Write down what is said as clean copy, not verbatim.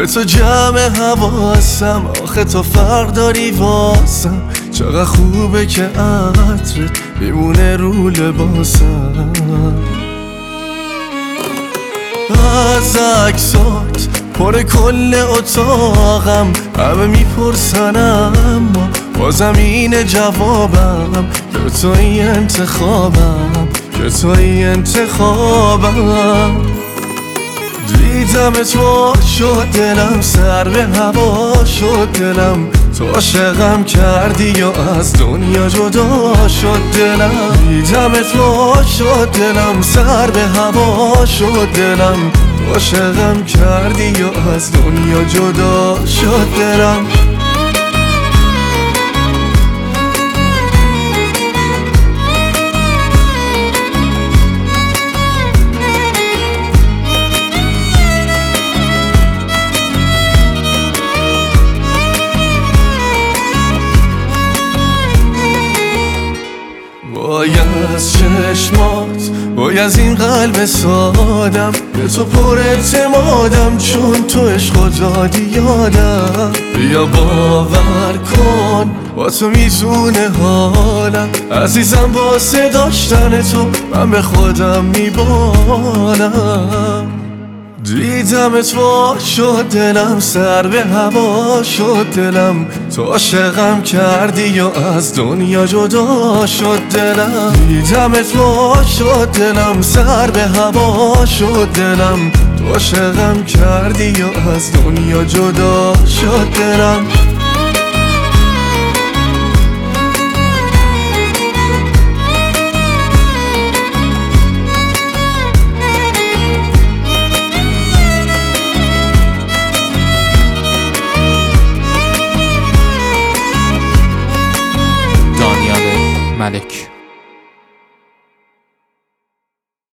به تو جمع حواسم، آخه تو فرق داری واسم. چقدر خوبه که عطرت میمونه رو لباسم. از عکسات پر کل اتاقم، همه میپرسن اما بازم اینه جوابم که توی انتخابم، که توی انتخابم. دیدم تو شد دلم، سر به هوا شد دلم. تو عاشقم کردی و از دنیا جدا شد دلم. دیدم تو شد دلم، سر به هوا شد دلم. تو عاشقم کردی و از دنیا جدا شد دلم. وای از چشمات، وای از این قلب سادم، به تو پر اعتمادم چون تو عشق دادی یادم. بیا باور کن با تو میزونه حالم، عزیزم واسه داشتن تو من به خودم میبالم. دیدم تو شد دلم، سر به هوا شد دلم. تو عاشقم کردی و از دنیا جدا شد دلم. دیدم تو شد دلم، سر به هوا شد دلم. تو عاشقم کردی و از دنیا جدا شد دلم. ملک.